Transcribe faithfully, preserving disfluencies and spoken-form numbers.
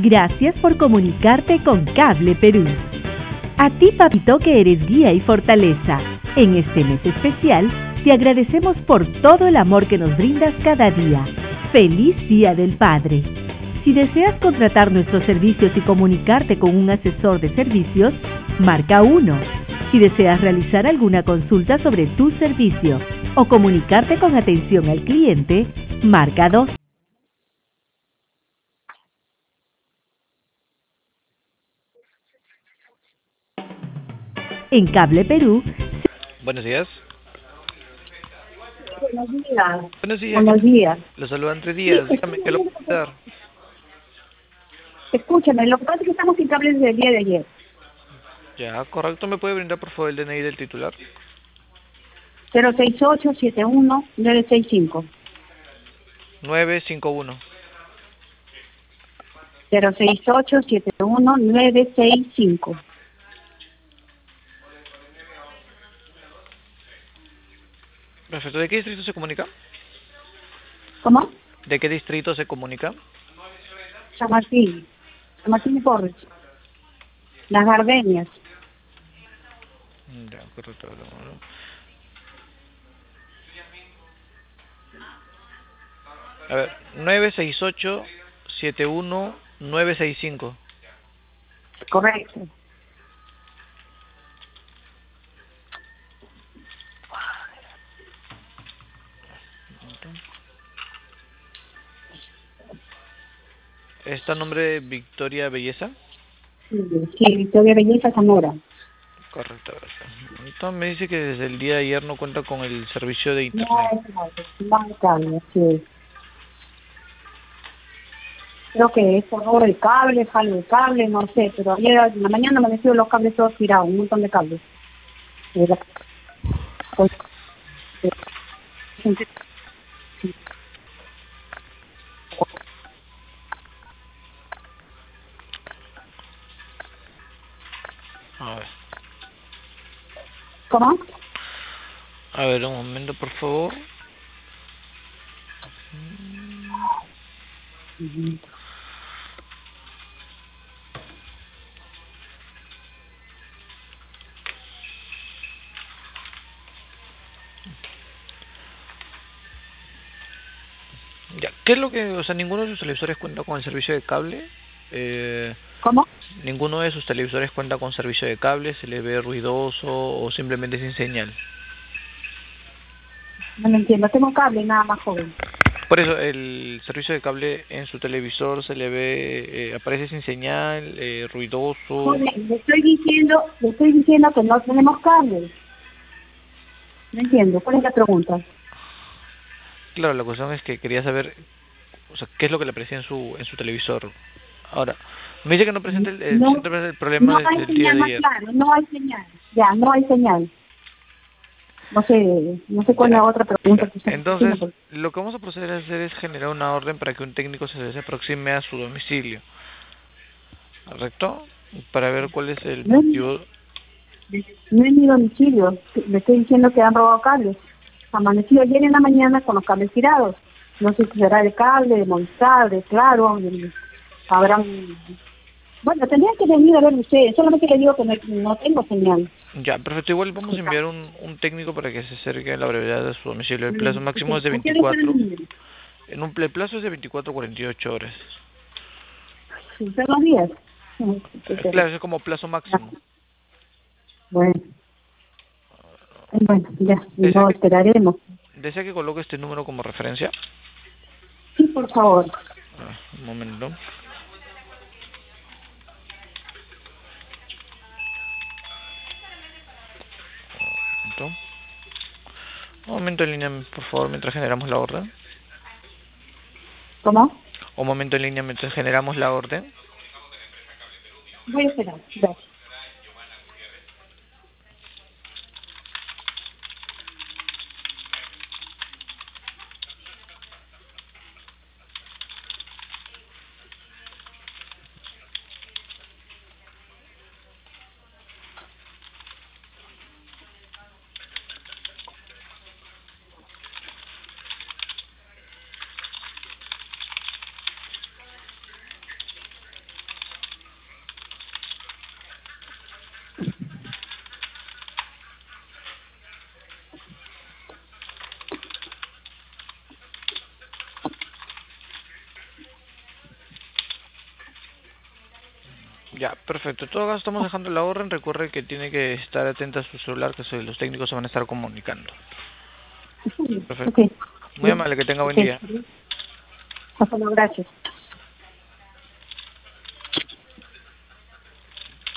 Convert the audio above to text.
Gracias por comunicarte con Cable Perú. A ti, papito, que eres guía y fortaleza. En este mes especial, te agradecemos por todo el amor que nos brindas cada día. ¡Feliz Día del Padre! Si deseas contratar nuestros servicios y comunicarte con un asesor de servicios, marca uno. Si deseas realizar alguna consulta sobre tu servicio o comunicarte con atención al cliente, marca dos. En Cable Perú. Buenos días. Buenos días. Buenos días. Buenos días. Los saludo entre días. Sí, Dígame, ¿qué lo puedo dar? escúchame, lo que pasa es que estamos sin cables desde el día de ayer. Ya, correcto. ¿Me puede brindar, por favor, el D N I del titular? cero seis ocho siete uno nueve seis cinco. nueve cinco uno. cero seis ocho siete uno nueve seis cinco. Perfecto. ¿De qué distrito se comunica? ¿Cómo? ¿De qué distrito se comunica? San Martín. San Martín y Porres. Las Gardenias. Ya, correcto. A ver, nueve seis ocho siete uno nueve seis cinco. Correcto. ¿Está el nombre de Victoria Belleza? Sí, sí, Victoria Belleza Zamora. Correcto. Entonces me dice que desde el día de ayer no cuenta con el servicio de No internet. hay cable, no hay cable, sí. Creo que es error el cable, fallo el cable, no sé, pero ayer en la mañana amanecieron los cables todos tirados, un montón de cables. Y la- pues, eh, gente- A ver. ¿Cómo? A ver, un momento, por favor. Ujú. Ya, ¿qué es lo que, o sea, ninguno de sus televisores cuenta con el servicio de cable? Eh, ¿Cómo? ninguno de sus televisores cuenta con servicio de cable, se le ve ruidoso o simplemente sin señal. No lo entiendo, tengo cable nada más, joven. Por eso, el servicio de cable en su televisor se le ve, eh, aparece sin señal, eh, ruidoso. Joven, le estoy diciendo, le estoy diciendo que no tenemos cable. No entiendo, ¿cuál es la pregunta? Claro, la cuestión es que quería saber, o sea, qué es lo que le aparecía en su en su televisor. Ahora, me dice que no presenta el, el, No, siempre presenta el problema no desde hay el día señal de más ayer. claro, no hay señal. Ya, no hay señal. No sé, no sé cuál es Ya, la otra pregunta ya. que usted me Entonces, tiene. lo que vamos a proceder a hacer es generar una orden para que un técnico se, se aproxime a su domicilio, ¿correcto? Para ver cuál es el No es, motivo. no es mi domicilio, le estoy diciendo que han robado cables. Amanecido ayer en la mañana con los cables tirados. No sé si será de cable, de Movistar, de Claro, de- habrán... Bueno, tendrían que venir a ver ustedes, solamente le digo que no, no tengo señal. Ya, perfecto. Igual vamos a enviar un, un técnico para que se acerque a la brevedad de su domicilio. El plazo máximo es de ¿A qué hora está el veinticuatro. número? En un el plazo es de veinticuatro a cuarenta y ocho horas. Sí, todos los días. Sí, sí, Eh, sí. Claro, es como plazo máximo. Bueno, bueno, ya, ¿Desea no que, esperaremos. desea que coloque este número como referencia? Sí, por favor. Ah, un momento. Un momento. Un momento en línea, por favor, mientras generamos la orden. ¿Cómo? Un momento en línea mientras generamos la orden. Voy a esperar. Gracias. Ya, perfecto. En todo caso estamos dejando la orden. Recuerde que tiene que estar atenta a su celular, que se- los técnicos se van a estar comunicando. Perfecto. Ok. Muy amable, que tenga buen Ok. día. Hasta luego, gracias.